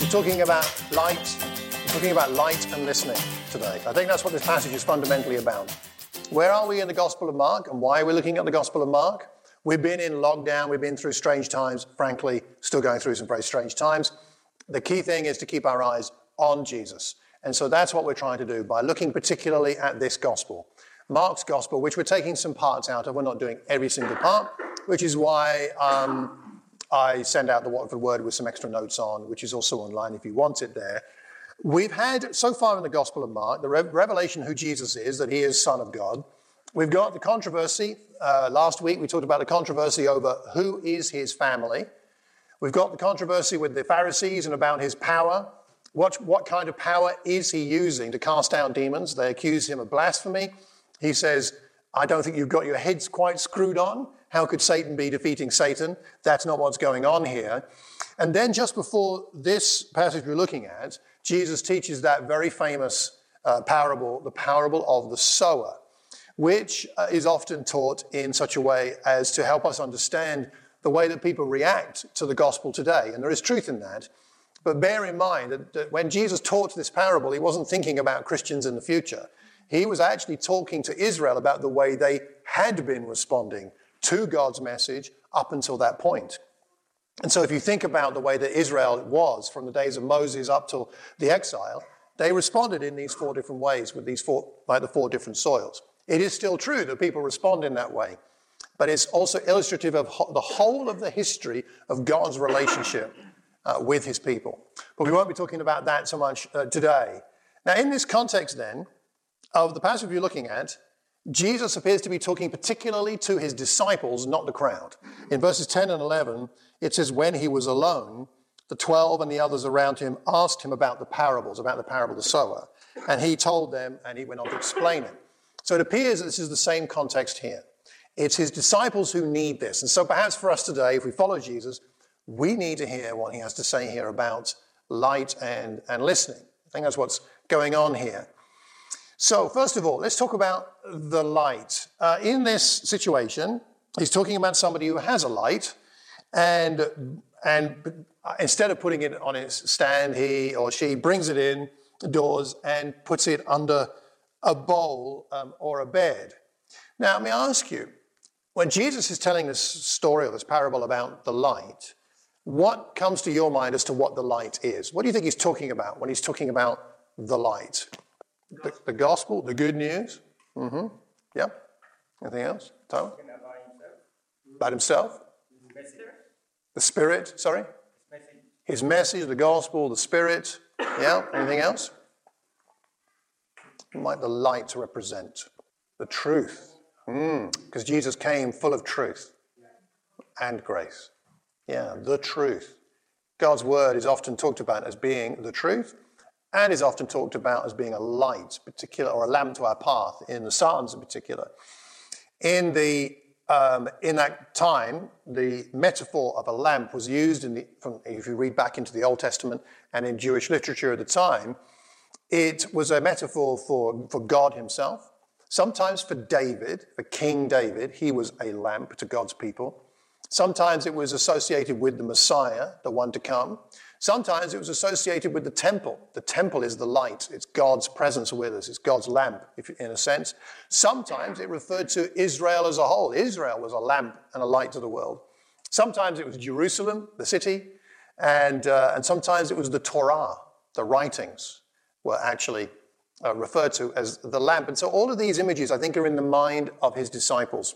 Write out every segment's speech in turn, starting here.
We're talking about light. We're talking about light and listening today. I think that's what this passage is fundamentally about. Where are we in the Gospel of Mark, and why are we looking at the Gospel of Mark? We've been in lockdown. We've been through strange times. Frankly, still going through some very strange times. The key thing is to keep our eyes on Jesus. And so that's what we're trying to do by looking particularly at this Gospel. Mark's Gospel, which we're taking some parts out of. We're not doing every single part, which is why I send out the Watford Word with some extra notes on, which is also online if you want it there. We've had, so far in the Gospel of Mark, the revelation who Jesus is, that he is Son of God. We've got the controversy. Last week we talked about the controversy over who is his family. We've got the controversy with the Pharisees and about his power. What kind of power is he using to cast out demons? They accuse him of blasphemy. He says, I don't think you've got your heads quite screwed on. How could Satan be defeating Satan? That's not what's going on here. And then just before this passage we're looking at, Jesus teaches that very famous parable, the parable of the sower, which is often taught in such a way as to help us understand the way that people react to the gospel today. And there is truth in that. But bear in mind that when Jesus taught this parable, he wasn't thinking about Christians in the future. He was actually talking to Israel about the way they had been responding to God's message up until that point. And so if you think about the way that Israel was from the days of Moses up till the exile, they responded in these four different ways with the four different soils. It is still true that people respond in that way, but it's also illustrative of the whole of the history of God's relationship with his people. But we won't be talking about that so much today. Now, in this context then of the passage we're looking at, Jesus appears to be talking particularly to his disciples, not the crowd. In verses 10 and 11, it says, when he was alone, the 12 and the others around him asked him about the parables, about the parable of the sower. And he told them, and he went on to explain it. So it appears that this is the same context here. It's his disciples who need this. And so perhaps for us today, if we follow Jesus, we need to hear what he has to say here about light and listening. I think that's what's going on here. So first of all, let's talk about the light. In this situation, he's talking about somebody who has a light, and instead of putting it on its stand, he or she brings it indoors and puts it under a bowl or a bed. Now, let me ask you, when Jesus is telling this story or this parable about the light, what comes to your mind as to what the light is? What do you think he's talking about when he's talking about the light? The gospel, the good news. Mm-hmm. Yeah. Anything else? Tyler? About himself? The Spirit, sorry? His message, the gospel, the Spirit. Yeah. Anything else? What might the light represent? The truth. Because Jesus came full of truth and grace. Yeah, the truth. God's word is often talked about as being the truth, and is often talked about as being a light, particular, or a lamp to our path, in the Psalms in particular. In that time, the metaphor of a lamp was used if you read back into the Old Testament and in Jewish literature at the time, it was a metaphor for God himself. Sometimes for David, for King David, he was a lamp to God's people. Sometimes it was associated with the Messiah, the one to come. Sometimes it was associated with the temple. The temple is the light. It's God's presence with us. It's God's lamp, in a sense. Sometimes it referred to Israel as a whole. Israel was a lamp and a light to the world. Sometimes it was Jerusalem, the city, and sometimes it was the Torah, the writings were actually referred to as the lamp. And so all of these images, I think, are in the mind of his disciples.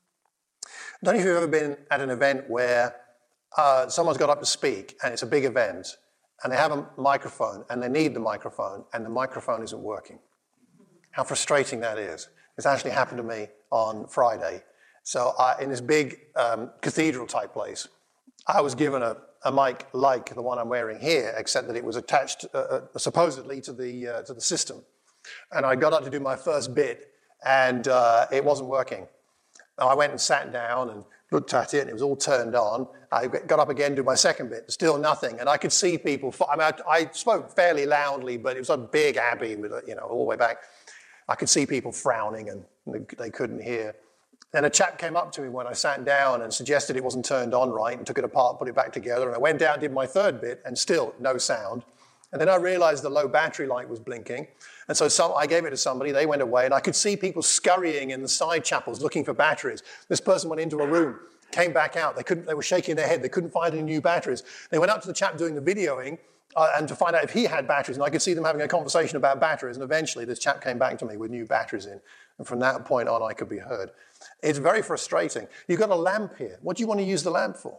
I don't know if you've ever been at an event where someone's got up to speak, and it's a big event, and they have a microphone, and they need the microphone isn't working. How frustrating that is. It's actually happened to me on Friday. So in this big cathedral-type place, I was given a mic like the one I'm wearing here, except that it was attached supposedly to the system. And I got up to do my first bit, and it wasn't working. I went and sat down and looked at it, and it was all turned on. I got up again to do my second bit, still nothing. And I could see people, I spoke fairly loudly, but it was a big abbey with, all the way back. I could see people frowning, and they couldn't hear. And a chap came up to me when I sat down and suggested it wasn't turned on right and took it apart, put it back together. And I went down, did my third bit, and still no sound. And then I realized the low battery light was blinking. And so I gave it to somebody, they went away, and I could see people scurrying in the side chapels looking for batteries. This person went into a room, came back out. They were shaking their head. They couldn't find any new batteries. They went up to the chap doing the videoing and to find out if he had batteries. And I could see them having a conversation about batteries. And eventually this chap came back to me with new batteries in. And from that point on, I could be heard. It's very frustrating. You've got a lamp here. What do you want to use the lamp for?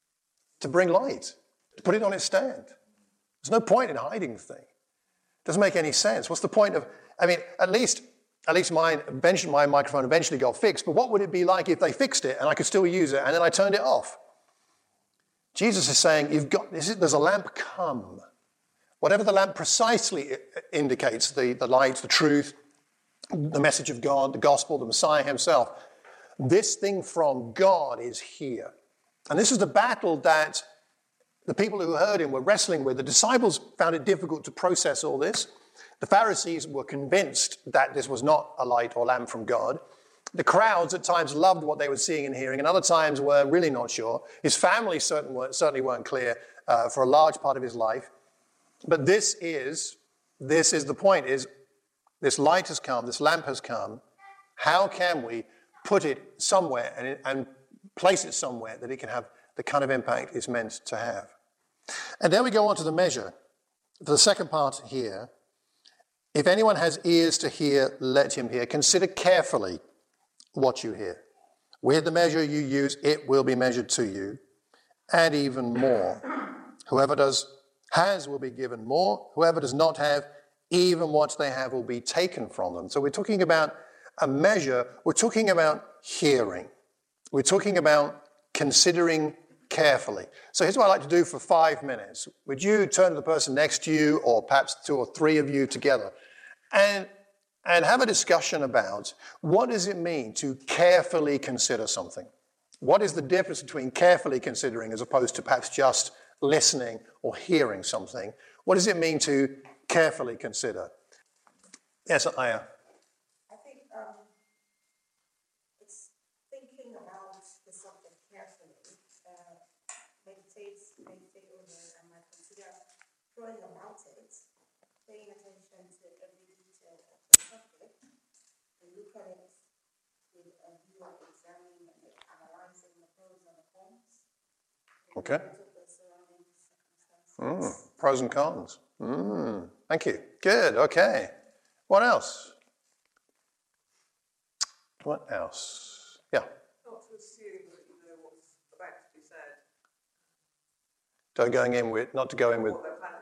To bring light. To put it on its stand. There's no point in hiding the thing. Doesn't make any sense. What's the point of, at least my microphone eventually got fixed, but what would it be like if they fixed it and I could still use it and then I turned it off? Jesus is saying, there's a lamp come. Whatever the lamp precisely indicates, the light, the truth, the message of God, the gospel, the Messiah himself, this thing from God is here. And this is the battle that the people who heard him were wrestling with. The disciples found it difficult to process all this. The Pharisees were convinced that this was not a light or lamp from God. The crowds at times loved what they were seeing and hearing, and other times were really not sure. His family certainly weren't clear for a large part of his life. But this is the point, is this light has come, this lamp has come. How can we put it somewhere and place it somewhere that it can have the kind of impact it's meant to have? And then we go on to the measure. For the second part here, if anyone has ears to hear, let him hear. Consider carefully what you hear. With the measure you use, it will be measured to you, and even more. Whoever has will be given more. Whoever does not have, even what they have will be taken from them. So we're talking about a measure. We're talking about hearing. We're talking about considering carefully. So here's what I'd like to do for 5 minutes. Would you turn to the person next to you, or perhaps 2 or 3 of you together, and have a discussion about what does it mean to carefully consider something? What is the difference between carefully considering as opposed to perhaps just listening or hearing something? What does it mean to carefully consider? Yes, Aya. I think it's thinking about the subject carefully, meditate over and consider throwing about it, paying attention to every detail of the subject, and look at it with a view of examining and analyzing the pros and the cons. Okay. Pros and cons. Thank you. Good. Okay. What else? What else? Yeah. Not to assume that you know what's about to be said. Not to go in with. Don't assume what is about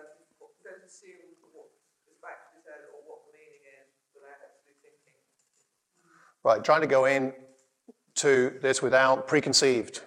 to be said or what the meaning is without actually thinking. Right. Trying to go in to this without preconceived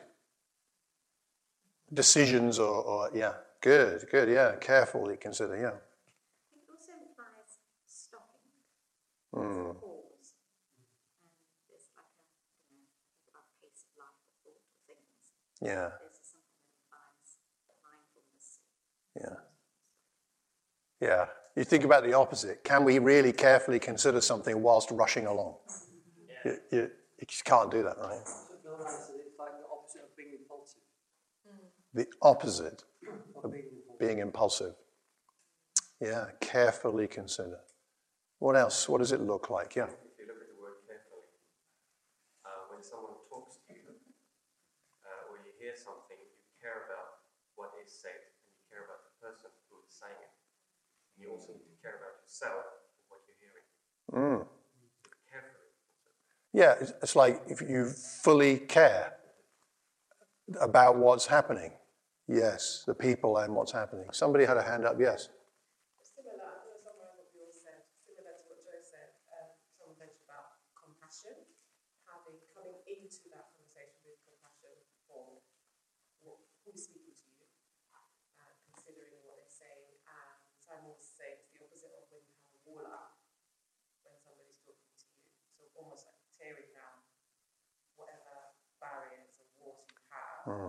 decisions or yeah. Good, yeah. Carefully consider, yeah. It also implies stopping. Pause. And there's like about pace of life or thought or things. Yeah. This is something that implies mindfulness. Yeah. Yeah. You think about the opposite. Can we really carefully consider something whilst rushing along? Yeah. You just can't do that, right? It's like the opposite of being impulsive. The opposite of being impulsive. Yeah, carefully consider. What else? What does it look like? Yeah. If you look at the word carefully, when someone talks to you or you hear something, you care about what is said and you care about the person who is saying it. And you also need to care about yourself and what you're hearing. Carefully. Yeah, it's like if you fully care about what's happening. Yes, the people and what's happening. Somebody had a hand up, yes. Similar, I don't know somewhere what you all said, similar to what Joe said, someone mentioned about compassion, coming into that conversation with compassion for who's speaking to you, considering what they're saying, and Simon was saying it's the opposite of when you have a wall up, when somebody's talking to you, so almost like tearing down whatever barriers and walls you have.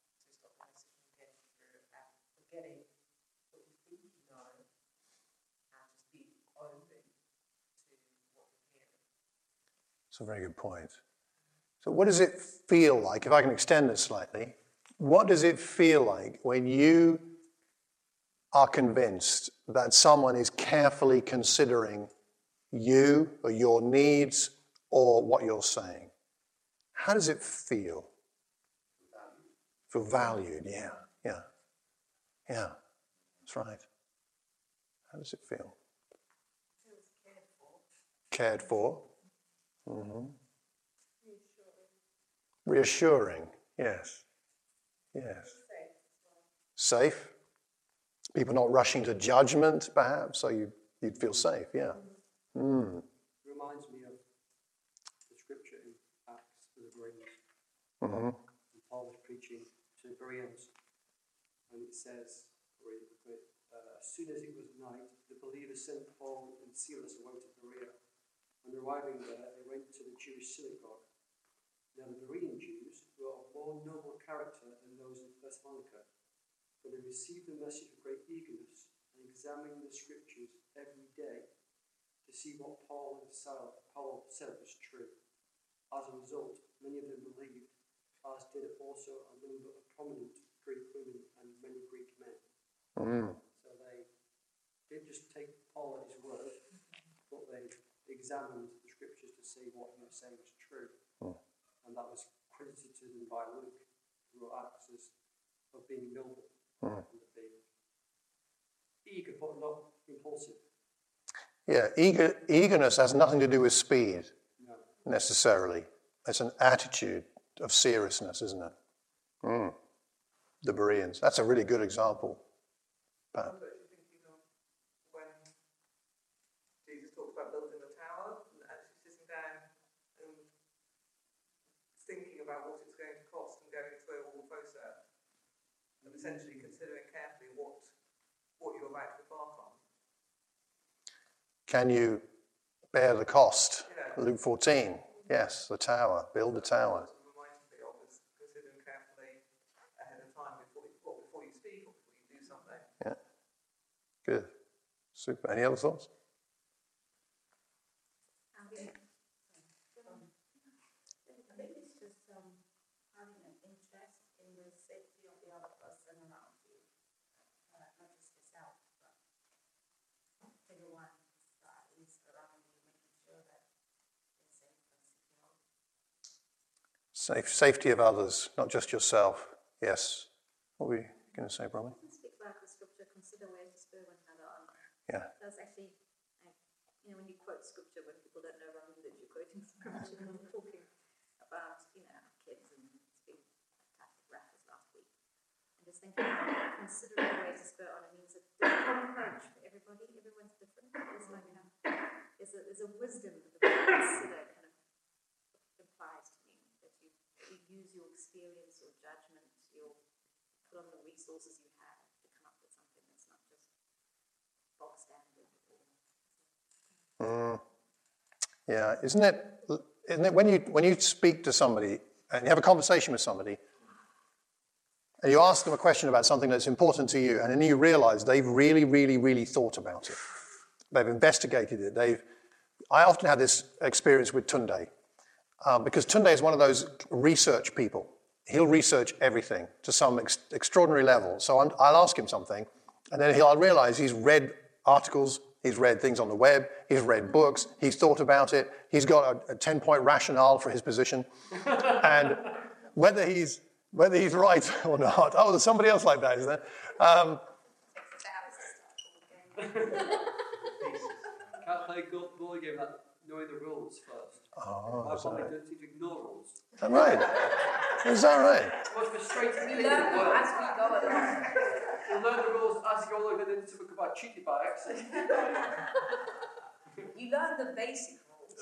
Getting what you think you know and just be open to what you're hearing. It's a very good point. So what does it feel like, if I can extend this slightly, what does it feel like when you are convinced that someone is carefully considering you or your needs or what you're saying? How does it feel? Feel valued, yeah. That's right. How does it feel? Feels cared for. Cared for. Mm-hmm. Reassuring, yes. Safe. People not rushing to judgment, perhaps, so you'd feel safe, yeah. Mm. Reminds me of the scripture in Acts of the Bereans. Mm-hmm. Paul was preaching to the Bereans, and it says, as soon as it was night, the believers sent Paul and Silas away to Berea. On arriving there, they went to the Jewish synagogue. Now the Berean Jews were of more noble character than those in Thessalonica, for they received the message with great eagerness and examined the scriptures every day to see what Paul said was true. As a result, many of them believed, as did also a number of prominent Greek women and many Greek men. Mm. So they didn't just take Paul at his word, but they examined the scriptures to see what he was saying was true. Mm. And that was credited to them by Luke, who wrote Acts, of being noble and of being eager but not impulsive. Yeah, eagerness has nothing to do with speed, No. necessarily. It's an attitude of seriousness, isn't it? Mm. The Bereans. That's a really good example. Pat. I'm actually thinking of when Jesus talks about building the tower and actually sitting down and thinking about what it's going to cost and going through all the process and essentially considering carefully what you're about to embark on. Can you bear the cost? Yeah. Luke 14. Yes, the tower. Build the tower. What it reminds me of is considering carefully ahead of time before you speak or before you do something. Yeah. Good. Super. Any other thoughts? I think it's just having an interest in the safety of the other person around you, not just yourself, but everyone that is around you, making sure that they're safe and secure. Safety of others, not just yourself. Yes. What were you going to say, Bromley? I can speak back the scripture, consider ways to spur one another on. Yeah. That's actually, when you quote scripture, when people don't know wrongly that you're quoting scripture, and we're talking about, our kids, and it's been fantastic raffles last week. And just thinking about considering ways to spur on, it means a different approach for everybody. Everyone's different. It's like, there's a wisdom that the word consider kind of implies to me, that you use your experience, your judgment, your put on the resources you have to come up with something that's not just box standard. Yeah, isn't it when you speak to somebody and you have a conversation with somebody and you ask them a question about something that's important to you, and then you realize they've really, really, really thought about it. They've investigated it. I often have this experience with Tunde, because Tunde is one of those research people. He'll research everything to some extraordinary level. So I'll ask him something, and then I'll realize he's read articles, he's read things on the web, he's read books, he's thought about it, he's got a 10-point rationale for his position. And whether he's right or not, there's somebody else like that, isn't there? Can't play goalie game without knowing the rules first. Oh, My is that family right? don't seem to ignore rules. Is that right? Is that right? What's frustrating We me learn them is as we go along. you learn the rules as you go along, and then something about cheating by accident. You learn the basic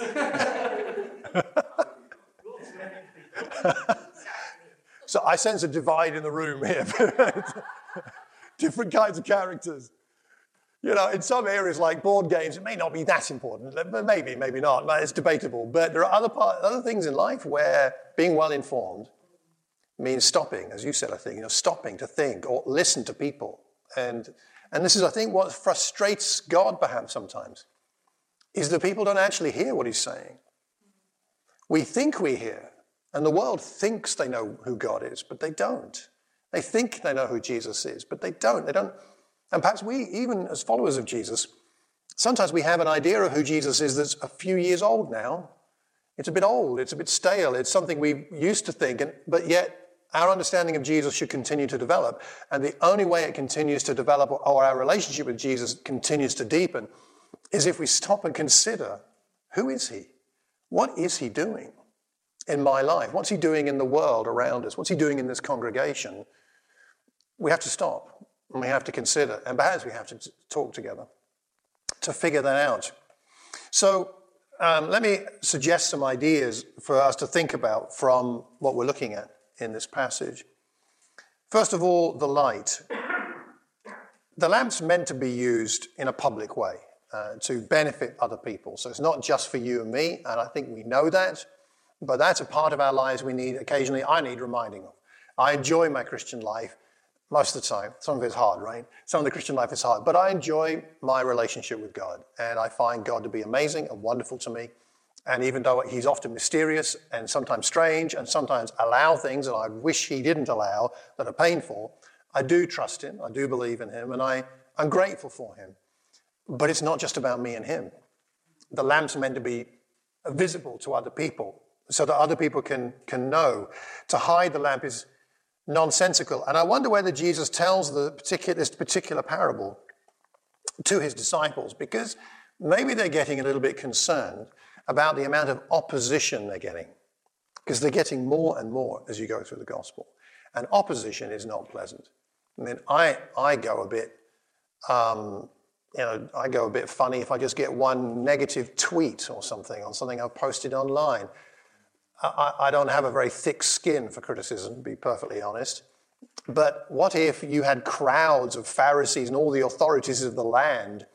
rules. So I sense a divide in the room here. Different kinds of characters. In some areas like board games, it may not be that important. Maybe, maybe not. It's debatable. But there are other things in life where being well informed means stopping, as you said, I think, stopping to think or listen to people. And this is, I think, what frustrates God perhaps sometimes, is that people don't actually hear what he's saying. We think we hear, And the world thinks they know who God is, but they don't. They think they know who Jesus is, but they don't. And perhaps we, even as followers of Jesus, sometimes we have an idea of who Jesus is that's a few years old now. It's a bit old, it's a bit stale, it's something we used to think, but yet our understanding of Jesus should continue to develop. And the only way it continues to develop, or our relationship with Jesus continues to deepen, is if we stop and consider, who is he? What is he doing in my life? What's he doing in the world around us? What's he doing in this congregation? We have to stop and we have to consider, and perhaps we have to talk together to figure that out. So let me suggest some ideas for us to think about from what we're looking at in this passage. First of all, the light. The lamp's meant to be used in a public way to benefit other people. So it's not just for you and me, and I think we know that, but that's a part of our lives we need occasionally. I need reminding of. I enjoy my Christian life most of the time. Some of it's hard, right? Some of the Christian life is hard, but I enjoy my relationship with God, and I find God to be amazing and wonderful to me. And even though he's often mysterious and sometimes strange and sometimes allow things that I wish he didn't allow that are painful, I do trust him, I do believe in him, and I'm grateful for him. But it's not just about me and him. The lamp's meant to be visible to other people so that other people can know. To hide the lamp is nonsensical. And I wonder whether Jesus tells this particular parable to his disciples, because maybe they're getting a little bit concerned about the amount of opposition they're getting, because they're getting more and more as you go through the gospel. And opposition is not pleasant. I mean, I go a bit, I go a bit funny if I just get one negative tweet or something on something I've posted online. I don't have a very thick skin for criticism, to be perfectly honest. But what if you had crowds of Pharisees and all the authorities of the land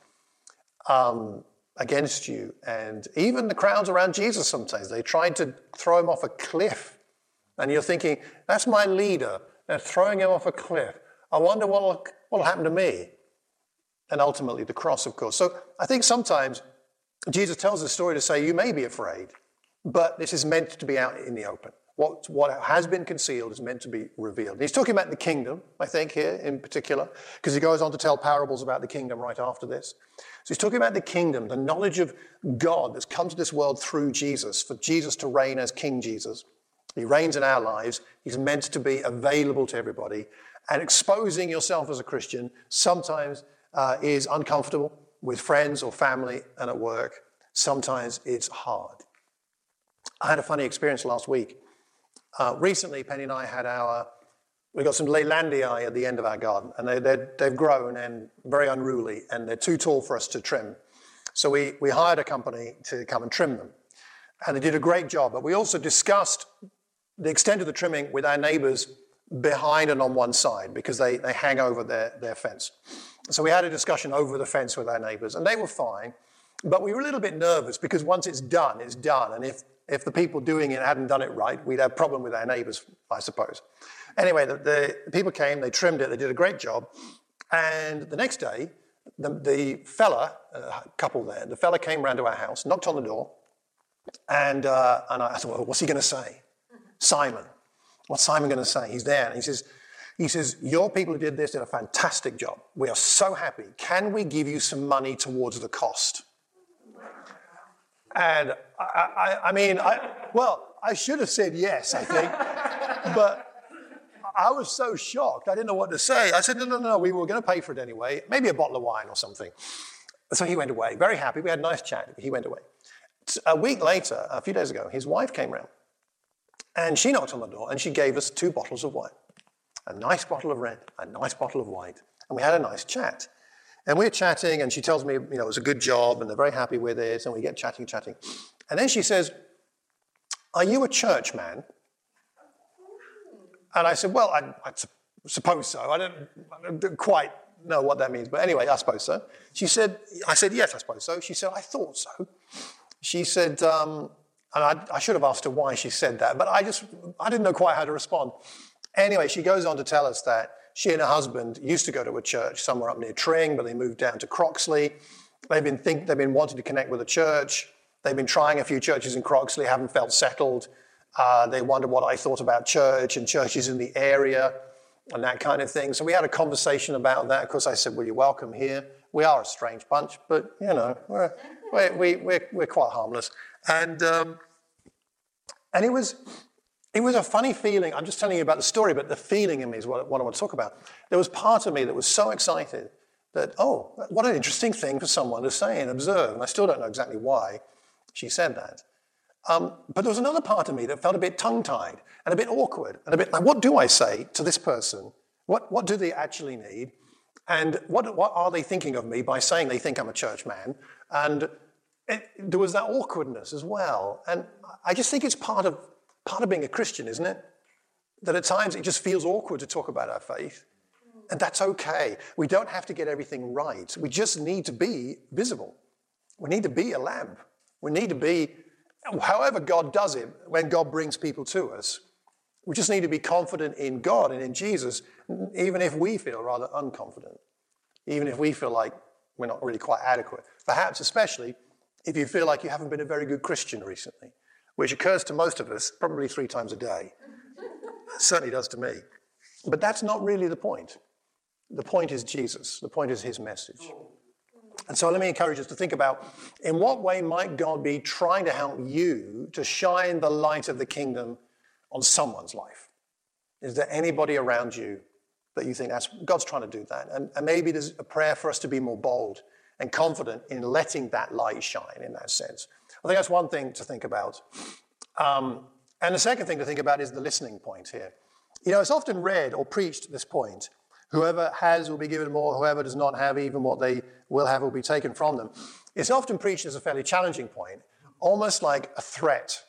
against you? And even the crowds around Jesus sometimes, they tried to throw him off a cliff. And you're thinking, that's my leader. They're throwing him off a cliff. I wonder what'll happen to me. And ultimately the cross, of course. So I think sometimes Jesus tells the story to say, you may be afraid, but this is meant to be out in the open. What has been concealed is meant to be revealed. And he's talking about the kingdom, I think, here in particular, because he goes on to tell parables about the kingdom right after this. So he's talking about the kingdom, the knowledge of God that's come to this world through Jesus, for Jesus to reign as King Jesus. He reigns in our lives. He's meant to be available to everybody. And exposing yourself as a Christian sometimes is uncomfortable with friends or family and at work. Sometimes it's hard. I had a funny experience last week. Recently, Penny and I had we got some Leylandii at the end of our garden, and they've grown and very unruly, and they're too tall for us to trim. So we hired a company to come and trim them. And they did a great job, but we also discussed the extent of the trimming with our neighbors behind and on one side, because they hang over their fence. So we had a discussion over the fence with our neighbors, and they were fine, but we were a little bit nervous, because once it's done, it's done. And if the people doing it hadn't done it right, we'd have a problem with our neighbors, I suppose. Anyway, the people came, they trimmed it, they did a great job. And the next day, the fella, couple there, the fella came round to our house, knocked on the door, and I thought, well, what's he going to say? Simon. What's Simon going to say? He's there, and he says, your people who did this did a fantastic job. We are so happy. Can we give you some money towards the cost? And I should have said yes, I think, but I was so shocked, I didn't know what to say. I said, no, we were going to pay for it anyway, maybe a bottle of wine or something. So he went away, very happy. We had a nice chat. He went away. A week later, a few days ago, his wife came round, and she knocked on the door, and she gave us 2 bottles of wine, a nice bottle of red, a nice bottle of white, and we had a nice chat. And we're chatting, and she tells me, it was a good job, and they're very happy with it, and we get chatting. And then she says, are you a church man? And I said, well, I suppose so. I don't quite know what that means, but anyway, I suppose so. I said, yes, I suppose so. She said, I thought so. She said, and I should have asked her why she said that, but I didn't know quite how to respond. Anyway, she goes on to tell us that she and her husband used to go to a church somewhere up near Tring, but they moved down to Croxley. They've been wanting to connect with a church. They've been trying a few churches in Croxley, haven't felt settled. They wondered what I thought about church and churches in the area and that kind of thing. So we had a conversation about that. Of course, I said, well, you're welcome here. We are a strange bunch, but, you know, we're quite harmless. And it was a funny feeling. I'm just telling you about the story, but the feeling in me is what I want to talk about. There was part of me that was so excited that, oh, what an interesting thing for someone to say and observe. And I still don't know exactly why she said that. But there was another part of me that felt a bit tongue-tied and a bit awkward and a bit like, what do I say to this person? What do they actually need? And what are they thinking of me by saying they think I'm a church man? And there was that awkwardness as well. And I just think it's part of being a Christian, isn't it? That at times it just feels awkward to talk about our faith. And that's okay. We don't have to get everything right. We just need to be visible. We need to be a lamp. We need to be, however God does it, when God brings people to us, we just need to be confident in God and in Jesus, even if we feel rather unconfident, even if we feel like we're not really quite adequate. Perhaps especially if you feel like you haven't been a very good Christian recently, which occurs to most of us probably 3 times a day. It certainly does to me. But that's not really the point. The point is Jesus. The point is his message. And so let me encourage us to think about, in what way might God be trying to help you to shine the light of the kingdom on someone's life? Is there anybody around you that you think God's trying to do that? And maybe there's a prayer for us to be more bold and confident in letting that light shine in that sense. I think that's one thing to think about. And the second thing to think about is the listening point here. You know, it's often read or preached this point. Whoever has will be given more, whoever does not have, even what they will have will be taken from them. It's often preached as a fairly challenging point, almost like a threat.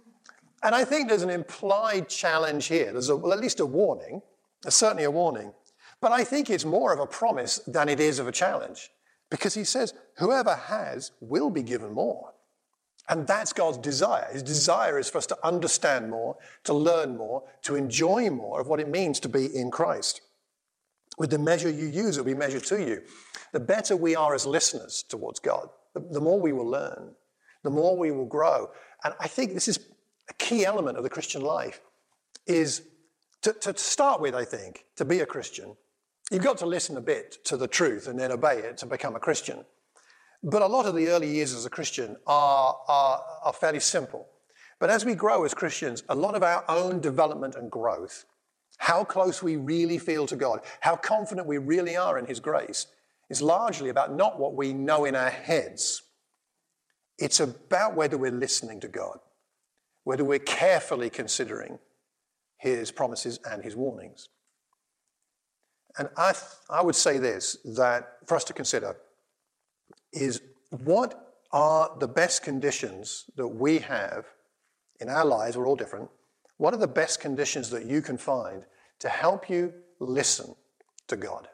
And I think there's an implied challenge here. There's at least a warning. There's certainly a warning. But I think it's more of a promise than it is of a challenge. Because he says, whoever has will be given more. And that's God's desire. His desire is for us to understand more, to learn more, to enjoy more of what it means to be in Christ. With the measure you use, it will be measured to you. The better we are as listeners towards God, the more we will learn, the more we will grow. And I think this is a key element of the Christian life, is to start with, I think, to be a Christian, you've got to listen a bit to the truth and then obey it to become a Christian. But a lot of the early years as a Christian are fairly simple. But as we grow as Christians, a lot of our own development and growth, how close we really feel to God, how confident we really are in his grace, is largely about not what we know in our heads. It's about whether we're listening to God, whether we're carefully considering his promises and his warnings. And I would say this, that for us to consider is, what are the best conditions that we have in our lives? We're all different. What are the best conditions that you can find to help you listen to God?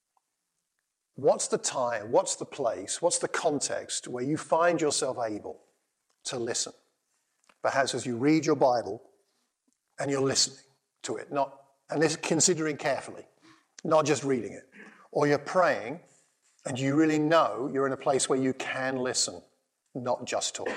What's the time, what's the place, what's the context where you find yourself able to listen? Perhaps as you read your Bible and you're listening to it, and considering carefully, not just reading it. Or you're praying and you really know you're in a place where you can listen, not just talk.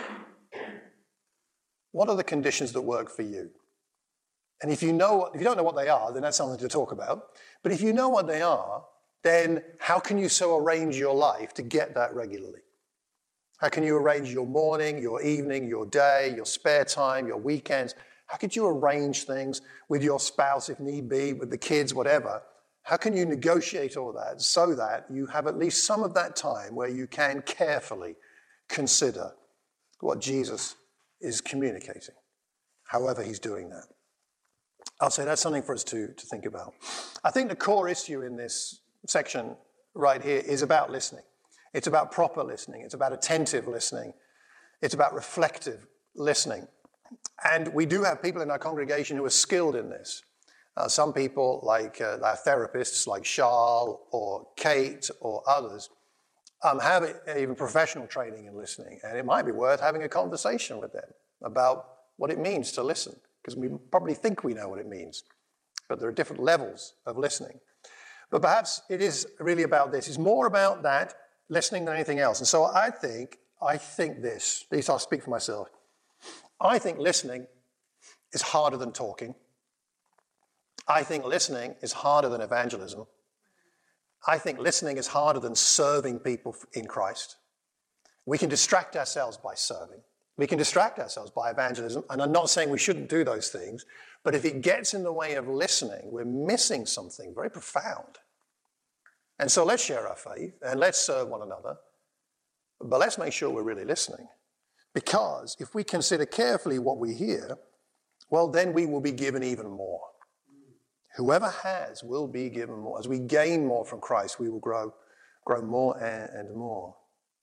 What are the conditions that work for you? And if you don't know what they are, then that's something to talk about. But if you know what they are, then how can you so arrange your life to get that regularly? How can you arrange your morning, your evening, your day, your spare time, your weekends? How could you arrange things with your spouse if need be, with the kids, whatever? How can you negotiate all that so that you have at least some of that time where you can carefully consider what Jesus is communicating, however he's doing that? I'll say that's something for us to think about. I think the core issue in this section right here is about listening. It's about proper listening. It's about attentive listening. It's about reflective listening. And we do have people in our congregation who are skilled in this. Some people, like our therapists, like Charles or Kate or others, have even professional training in listening. And it might be worth having a conversation with them about what it means to listen, because we probably think we know what it means. But there are different levels of listening. But perhaps it is really about this. It's more about that listening than anything else. And so I think this, at least I'll speak for myself, I think listening is harder than talking. I think listening is harder than evangelism. I think listening is harder than serving people in Christ. We can distract ourselves by serving. We can distract ourselves by evangelism, and I'm not saying we shouldn't do those things, but if it gets in the way of listening, we're missing something very profound. And so let's share our faith, and let's serve one another, but let's make sure we're really listening. Because if we consider carefully what we hear, well, then we will be given even more. Whoever has will be given more. As we gain more from Christ, we will grow more and more.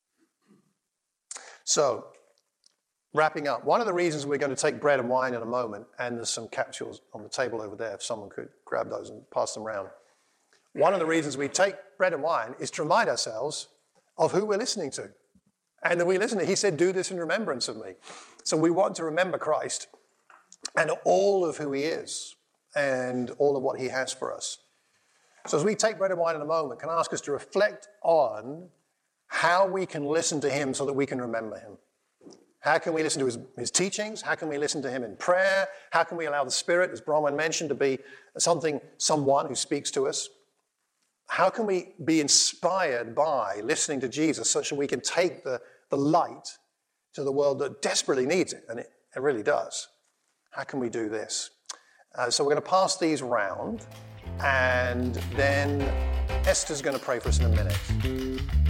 So, wrapping up, one of the reasons we're going to take bread and wine in a moment, and there's some capsules on the table over there, if someone could grab those and pass them around. One of the reasons we take bread and wine is to remind ourselves of who we're listening to. And that we listen to, he said, do this in remembrance of me. So we want to remember Christ and all of who he is and all of what he has for us. So as we take bread and wine in a moment, can I ask us to reflect on how we can listen to him so that we can remember him? How can we listen to his teachings? How can we listen to him in prayer? How can we allow the Spirit, as Bronwyn mentioned, to be someone who speaks to us? How can we be inspired by listening to Jesus such that we can take the light to the world that desperately needs it? And it really does. How can we do this? So we're going to pass these round, and then Esther's going to pray for us in a minute.